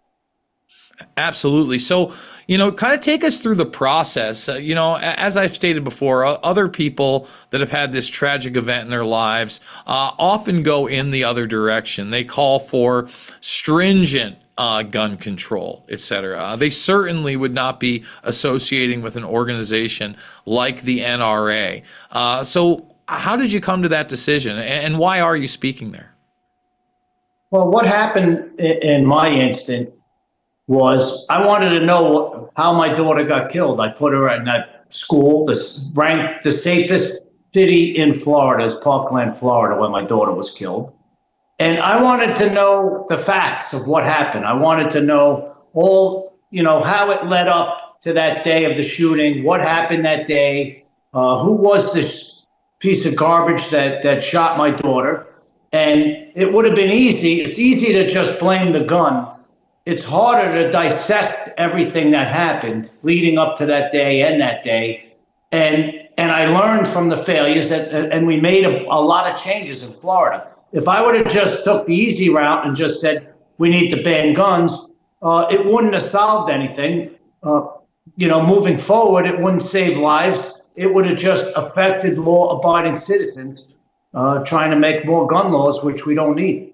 B: Absolutely. So, you know, kind of take us through the process. Uh, you know, as I've stated before, uh, other people that have had this tragic event in their lives uh, often go in the other direction. They call for stringent uh, gun control, et cetera. Uh, they certainly would not be associating with an organization like the N R A. Uh, so how did you come to that decision, and why are you speaking there?
P: Well, what happened in my instant was I wanted to know how my daughter got killed. I put her in that school, this ranked the safest city in Florida is Parkland, Florida, where my daughter was killed. And I wanted to know the facts of what happened. I wanted to know all, you know, how it led up to that day of the shooting, what happened that day, uh, who was this piece of garbage that, that shot my daughter. And it would have been easy. It's easy to just blame the gun. It's harder to dissect everything that happened leading up to that day and that day. And and I learned from the failures that, and we made a, a lot of changes in Florida. If I would have just took the easy route and just said, we need to ban guns, uh, it wouldn't have solved anything. Uh, you know, moving forward, it wouldn't save lives. It would have just affected law-abiding citizens uh, trying to make more gun laws, which we don't need.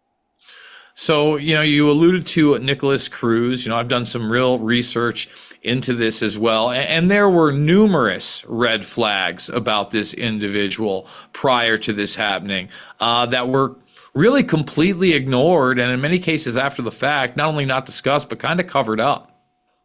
B: So, you know, you alluded to Nikolas Cruz. You know, I've done some real research into this as well. And there were numerous red flags about this individual prior to this happening uh, that were really completely ignored. And in many cases after the fact, not only not discussed, but kind of covered up.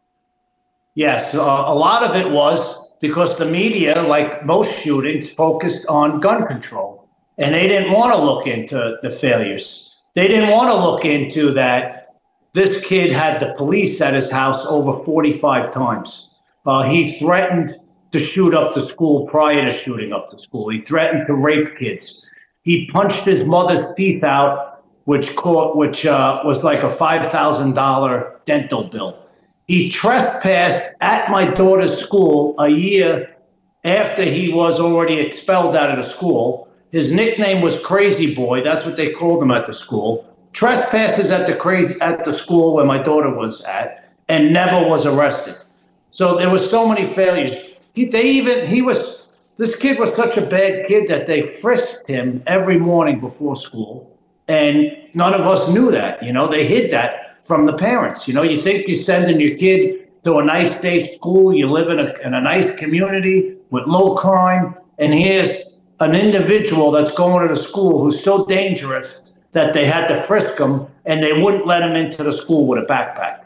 P: Yes, uh, a lot of it was because the media, like most shootings, focused on gun control. And they didn't want to look into the failures. They didn't want to look into that this kid had the police at his house over forty-five times. Uh, he threatened to shoot up the school prior to shooting up the school. He threatened to rape kids. He punched his mother's teeth out, which caught, which uh, was like a five thousand dollars dental bill. He trespassed at my daughter's school a year after he was already expelled out of the school. His nickname was Crazy Boy. That's what they called him at the school. Trespasses at the cra- at the school where my daughter was at, and never was arrested. So there was so many failures. He, they even he was this kid was such a bad kid that they frisked him every morning before school, and none of us knew that. You know, they hid that from the parents. You know, you think you're sending your kid to a nice day school, you live in a in a nice community with low crime, and here's an individual that's going to the school who's so dangerous that they had to frisk him and they wouldn't let him into the school with a backpack.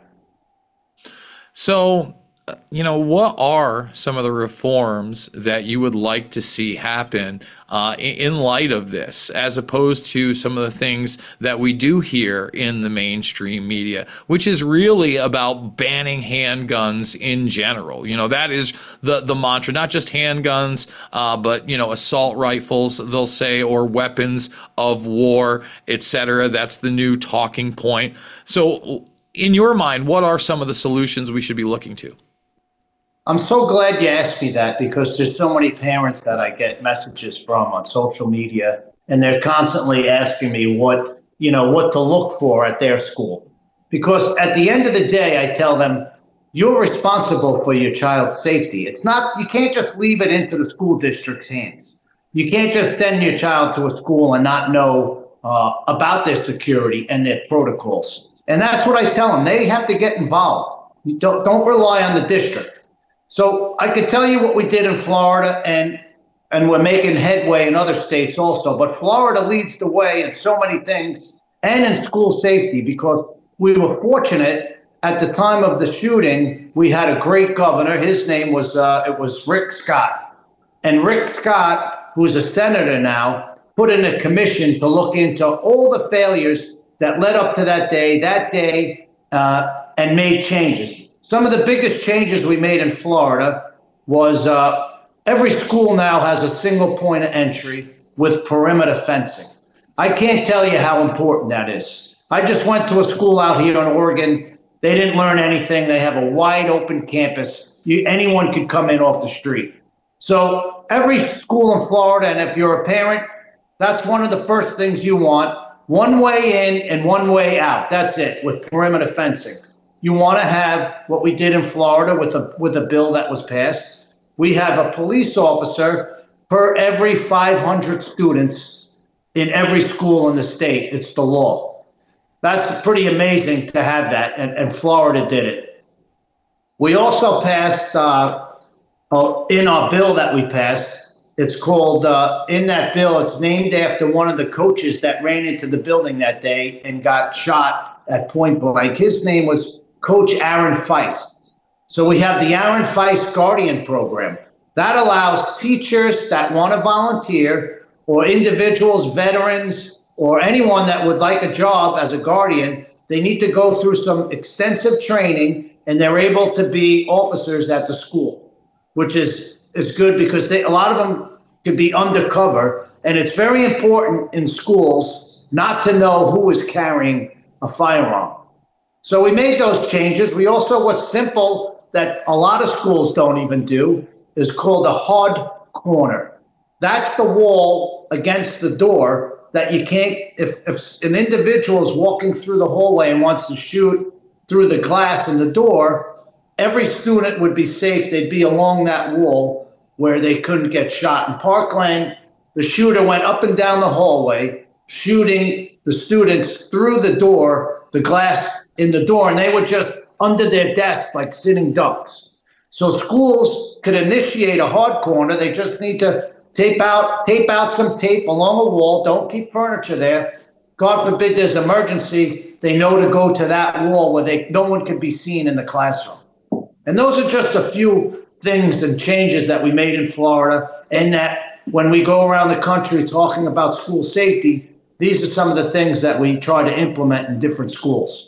B: So, you know, what are some of the reforms that you would like to see happen uh, in light of this, as opposed to some of the things that we do hear in the mainstream media, which is really about banning handguns in general? You know, that is the, the mantra, not just handguns, uh, but, you know, assault rifles, they'll say, or weapons of war, et cetera. That's the new talking point. So in your mind, what are some of the solutions we should be looking to?
P: I'm so glad you asked me that, because there's so many parents that I get messages from on social media, and they're constantly asking me what, you know, what to look for at their school. Because at the end of the day, I tell them, you're responsible for your child's safety. It's not, you can't just leave it into the school district's hands. You can't just send your child to a school and not know uh, about their security and their protocols. And that's what I tell them. They have to get involved. You don't, don't rely on the district. So I could tell you what we did in Florida, and and we're making headway in other states also. But Florida leads the way in so many things, and in school safety, because we were fortunate at the time of the shooting. We had a great governor. His name was uh, it was Rick Scott, and Rick Scott, who's a senator now, put in a commission to look into all the failures that led up to that day, that day, uh, and made changes. Some of the biggest changes we made in Florida was uh, every school now has a single point of entry with perimeter fencing. I can't tell you how important that is. I just went to a school out here in Oregon. They didn't learn anything. They have a wide open campus. You, anyone could come in off the street. So every school in Florida, and if you're a parent, that's one of the first things you want. One way in and one way out. That's it, with perimeter fencing. You want to have what we did in Florida with a with a bill that was passed. We have a police officer per every five hundred students in every school in the state. It's the law. That's pretty amazing to have that, and, and Florida did it. We also passed, uh, uh, in our bill that we passed, it's called, uh, in that bill, it's named after one of the coaches that ran into the building that day and got shot at point blank. His name was Coach Aaron Feist. So we have the Aaron Feist Guardian Program. That allows teachers that want to volunteer, or individuals, veterans, or anyone that would like a job as a guardian. They need to go through some extensive training, and they're able to be officers at the school, which is is good because they, a lot of them could be undercover, and it's very important in schools not to know who is carrying a firearm. So we made those changes. We also, what's simple that a lot of schools don't even do is called a hard corner. That's the wall against the door that you can't, if, if an individual is walking through the hallway and wants to shoot through the glass in the door, every student would be safe. They'd be along that wall where they couldn't get shot. In Parkland, the shooter went up and down the hallway, shooting the students through the door, the glass in the door, and they were just under their desk like sitting ducks. So schools could initiate a hard corner. They just need to tape out, tape out some tape along a wall. Don't keep furniture there. God forbid there's an emergency. They know to go to that wall where they no one can be seen in the classroom. And those are just a few things and changes that we made in Florida, and that when we go around the country talking about school safety, these are some of the things that we try to implement in different schools.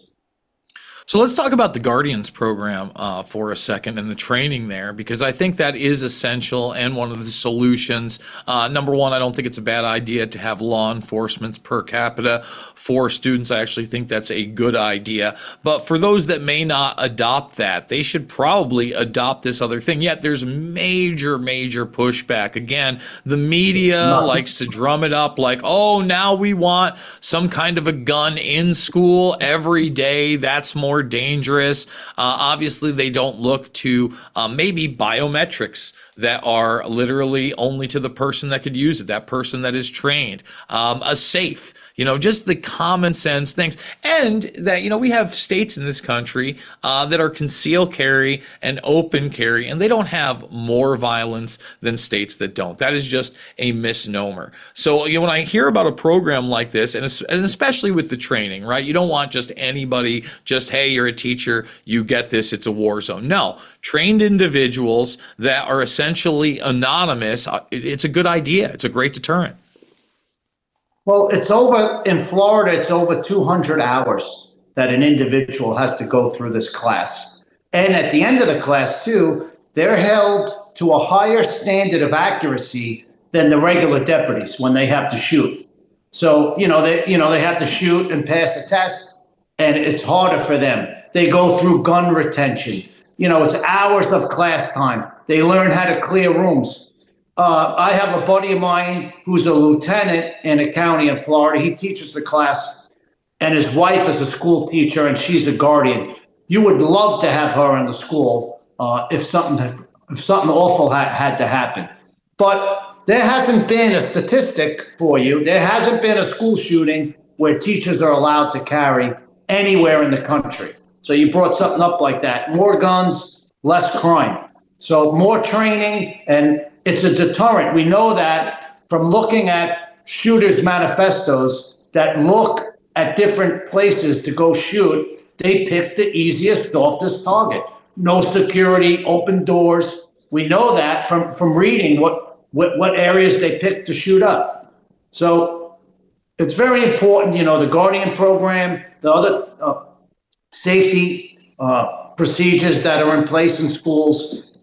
B: So let's talk about the Guardians program uh, for a second and the training there, because I think that is essential and one of the solutions. Uh, number one, I don't think it's a bad idea to have law enforcement per capita for students. I actually think that's a good idea. But for those that may not adopt that, they should probably adopt this other thing. Yet there's major, major pushback. Again, the media likes to drum it up like, oh, now we want some kind of a gun in school every day. That's more dangerous. Uh, obviously, they don't look to uh, maybe biometrics that are literally only to the person that could use it, that person that is trained, um, a safe, you know, just the common sense things. And that, you know, we have states in this country uh, that are concealed carry and open carry, and they don't have more violence than states that don't. That is just a misnomer. So, you know, when I hear about a program like this, and, and especially with the training, right, you don't want just anybody, just, hey, you're a teacher, you get this, it's a war zone. No, trained individuals that are essentially anonymous, it's a good idea. It's a great deterrent.
P: Well, it's over in Florida, it's over two hundred hours that an individual has to go through this class. And at the end of the class, too, they're held to a higher standard of accuracy than the regular deputies when they have to shoot. So, you know, they, you know, they have to shoot and pass the test, and it's harder for them. They go through gun retention. You know, it's hours of class time. They learn how to clear rooms. Uh, I have a buddy of mine who's a lieutenant in a county in Florida. He teaches the class, and his wife is a school teacher, and she's a guardian. You would love to have her in the school uh, if something had, if something awful had, had to happen. But there hasn't been a statistic for you. There hasn't been a school shooting where teachers are allowed to carry anywhere in the country. So you brought something up like that. More guns, less crime. So more training, and it's a deterrent. We know that from looking at shooters' manifestos that look at different places to go shoot, they pick the easiest, softest target. No security, open doors. We know that from, from reading what, what, what areas they pick to shoot up. So it's very important, you know, the Guardian program, the other uh, safety uh, procedures that are in place in schools.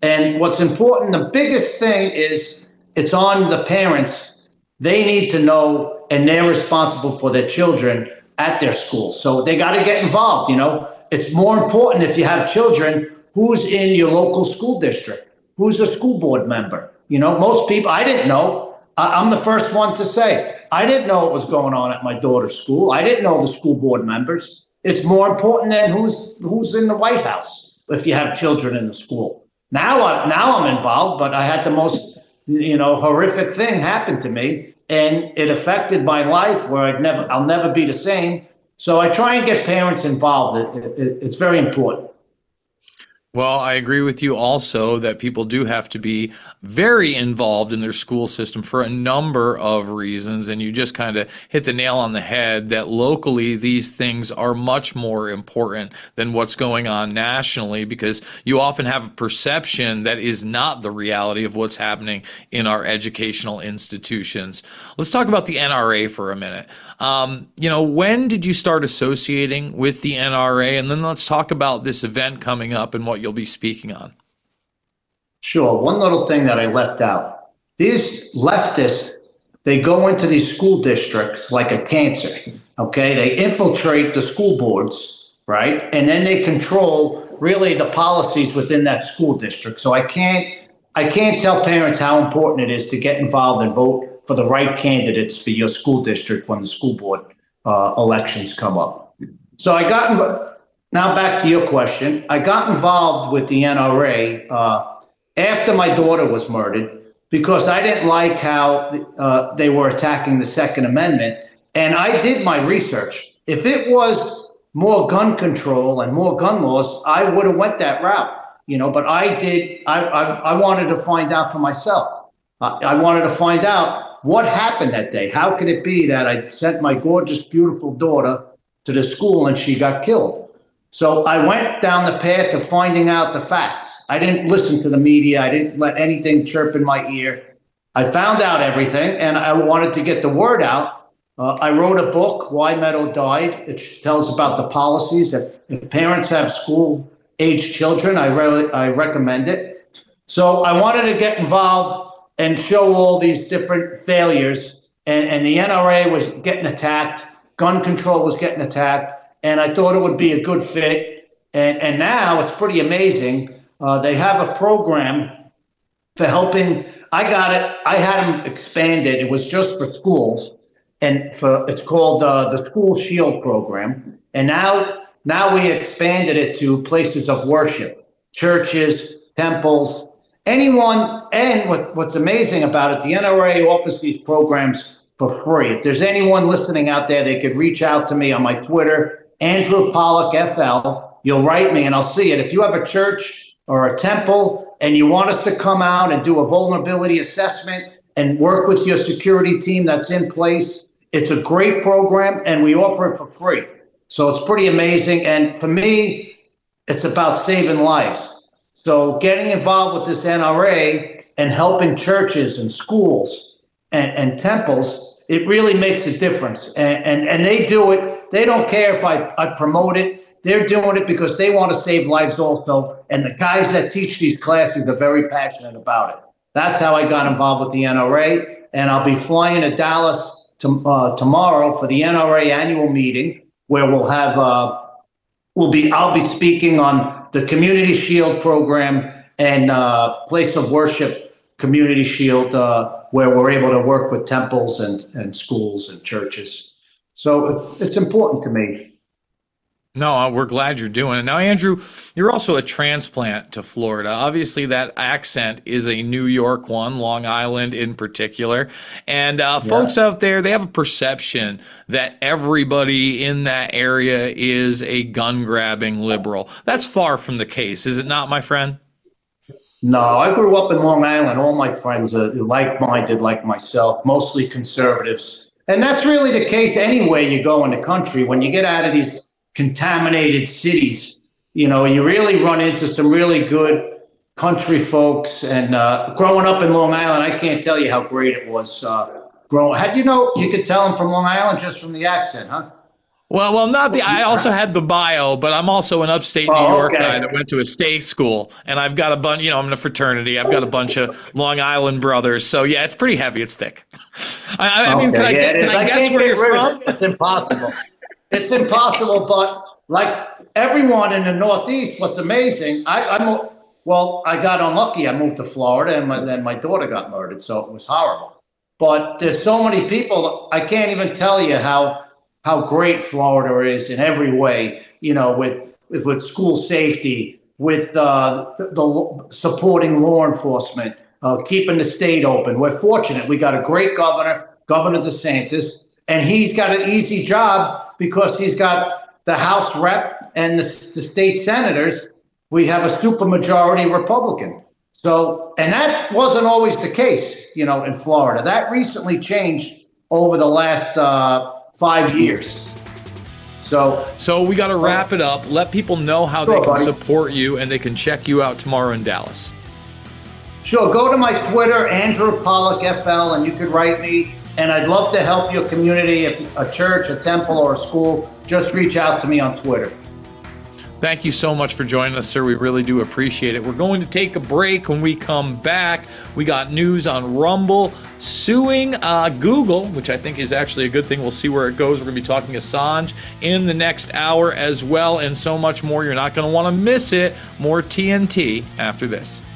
P: And what's important, the biggest thing is it's on the parents. They need to know, and they're responsible for their children at their school. So they got to get involved. You know, it's more important if you have children, who's in your local school district, who's a school board member. You know, most people, I didn't know. I, I'm the first one to say, I didn't know what was going on at my daughter's school. I didn't know the school board members. It's more important than who's who's in the White House if you have children in the school. Now, I, now I'm involved, but I had the most, you know, horrific thing happen to me, and it affected my life where I'd never, I'll never be the same. So I try and get parents involved. It, it, it's very important.
B: Well, I agree with you also that people do have to be very involved in their school system for a number of reasons. And you just kind of hit the nail on the head that locally these things are much more important than what's going on nationally, because you often have a perception that is not the reality of what's happening in our educational institutions. Let's talk about the N R A for a minute. Um, you know, when did you start associating with the N R A? And then let's talk about this event coming up and what you'll be speaking on.
P: Sure. One little thing that I left out. These leftists, they go into these school districts like a cancer, okay? They infiltrate the school boards, right? And then they control really the policies within that school district. So I can't, I can't tell parents how important it is to get involved and vote for the right candidates for your school district when the school board uh, elections come up. So I got involved. Now back to your question. I got involved with the N R A uh, after my daughter was murdered because I didn't like how uh, they were attacking the Second Amendment. And I did my research. If it was more gun control and more gun laws, I would have went that route, you know, but I did. I, I, I wanted to find out for myself. I, I wanted to find out what happened that day. How could it be that I sent my gorgeous, beautiful daughter to the school and she got killed? So I went down the path of finding out the facts. I didn't listen to the media. I didn't let anything chirp in my ear. I found out everything, and I wanted to get the word out. Uh, I wrote a book, Why Meadow Died. It tells about the policies. If, if parents have school-age children, I, re- I recommend it. So I wanted to get involved and show all these different failures, and, and the N R A was getting attacked. Gun control was getting attacked. And I thought it would be a good fit. And, and now it's pretty amazing. Uh, they have a program for helping. I got it. I had them expanded. It was just for schools. And for it's called uh, the School Shield Program. And now, now we expanded it to places of worship, churches, temples, anyone. And what, what's amazing about it, the N R A offers these programs for free. If there's anyone listening out there, they could reach out to me on my Twitter, Andrew Pollock F L. You'll write me and I'll see it. If you have a church or a temple and you want us to come out and do a vulnerability assessment and work with your security team that's in place, it's a great program and we offer it for free. So it's pretty amazing. And for me, it's about saving lives. So getting involved with this N R A and helping churches and schools and, and temples, it really makes a difference. And, and, and they do it. They don't care if I, I promote it. They're doing it because they want to save lives also. And the guys that teach these classes are very passionate about it. That's how I got involved with the N R A. And I'll be flying to Dallas to, uh, tomorrow for the N R A annual meeting, where we'll have, uh, we'll be, I'll be speaking on the Community Shield program and uh, Place of Worship Community Shield, uh, where we're able to work with temples and, and schools and churches. So it's important to me.
B: No, we're glad you're doing it. Now, Andrew, you're also a transplant to Florida. Obviously, that accent is a New York one, Long Island in particular. And uh, yeah. folks out there, they have a perception that everybody in that area is a gun-grabbing liberal. That's far from the case, is it not, my friend?
P: No, I grew up in Long Island. All my friends are like-minded like myself, mostly conservatives. And that's really the case anywhere you go in the country. When you get out of these contaminated cities, you know, you really run into some really good country folks. And uh, growing up in Long Island, I can't tell you how great it was. Uh, growing, how do you know? You could tell I'm from Long Island just from the accent, huh?
B: Well, well, not the. I also had the bio, but I'm also an upstate New
P: Oh,
B: York
P: okay.
B: guy that went to a state school, and I've got a bunch. You know, I'm in a fraternity. I've got a bunch of Long Island brothers. So yeah, it's pretty heavy. It's thick. I, I mean,
P: Okay,
B: can I,
P: yeah,
B: get,
P: it
B: can
P: is.
B: I
P: I
B: guess
P: can't
B: where
P: get
B: you're
P: rid of
B: from?
P: it. It's impossible. It's impossible, but like everyone in the Northeast, what's amazing, I, I'm well, I got unlucky. I moved to Florida, and my, then my daughter got murdered, so it was horrible. But there's so many people. I can't even tell you how how great Florida is in every way. You know, with with school safety, with uh, the, the supporting law enforcement, uh, keeping the state open. We're fortunate. We got a great governor, Governor DeSantis, and he's got an easy job because he's got the House rep and the, the state senators. We have a supermajority Republican. So, and that wasn't always the case, you know, in Florida. That recently changed over the last uh, five years. So,
B: so we got to wrap it up. Let people know how
P: Sure,
B: they can
P: buddy.
B: support you and they can check you out tomorrow in Dallas.
P: Sure, go to my Twitter, Andrew Pollock F L, and you could write me. And I'd love to help your community, if a church, a temple, or a school. Just reach out to me on Twitter.
B: Thank you so much for joining us, sir. We really do appreciate it. We're going to take a break. When we come back, we got news on Rumble suing uh, Google, which I think is actually a good thing. We'll see where it goes. We're going to be talking Assange in the next hour as well, and so much more. You're not going to want to miss it. More T N T after this.